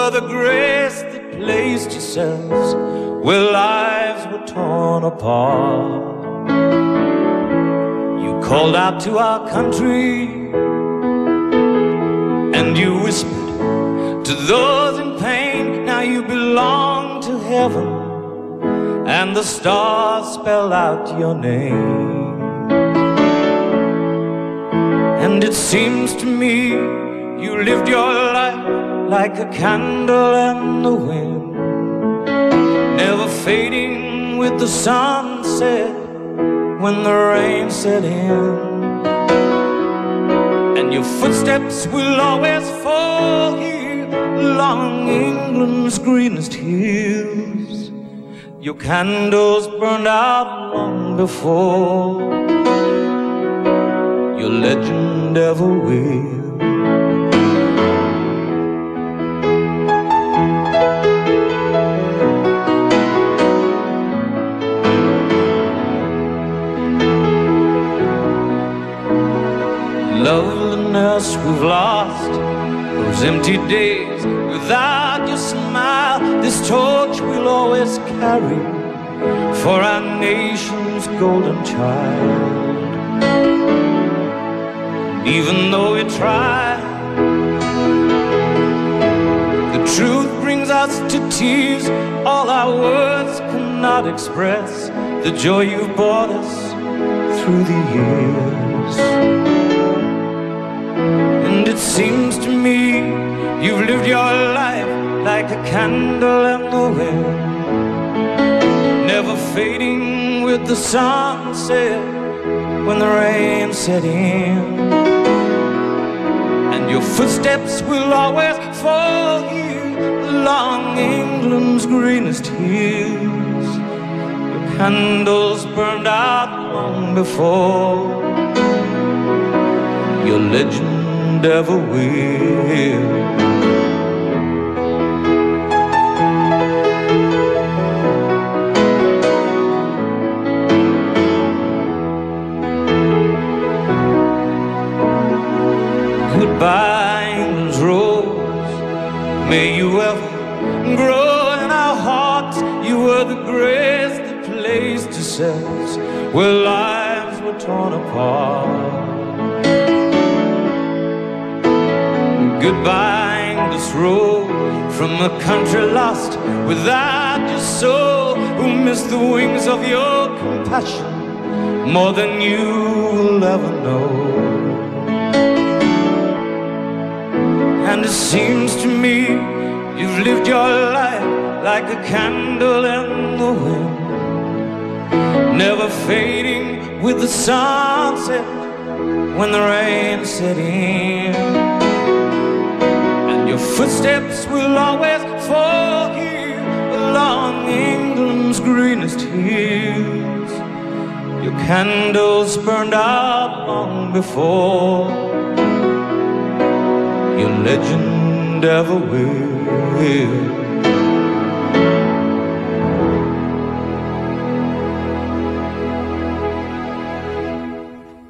were the grace that placed yourselves where lives were torn apart. You called out to our country and you whispered to those in pain, now you belong to heaven, and the stars spell out your name. And it seems to me you lived your life like a candle in the wind, never fading with the sunset when the rain set in. And your footsteps will always fall here along England's greenest hills. Your candles burned out long before your legend ever will. Loveliness we've lost, those empty days without your smile. This torch we'll always carry for our nation's golden child. Even though we try, the truth brings us to tears. All our words cannot express the joy you've brought us through the years. And it seems to me you've lived your life like a candle in the wind, never fading with the sunset when the rain set in. And your footsteps will always fall here along England's greenest hills. Your candles burned out long before your legend ever will. Goodbye, England's rose, may you ever grow in our hearts. You were the grace that placed yourselves where lives were torn apart. Goodbye, English road, from a country lost without your soul, who missed the wings of your compassion more than you will ever know. And it seems to me you've lived your life like a candle in the wind, never fading with the sunset when the rain set in. Your footsteps will always fall here along England's greenest hills. Your candles burned out long before your legend ever will.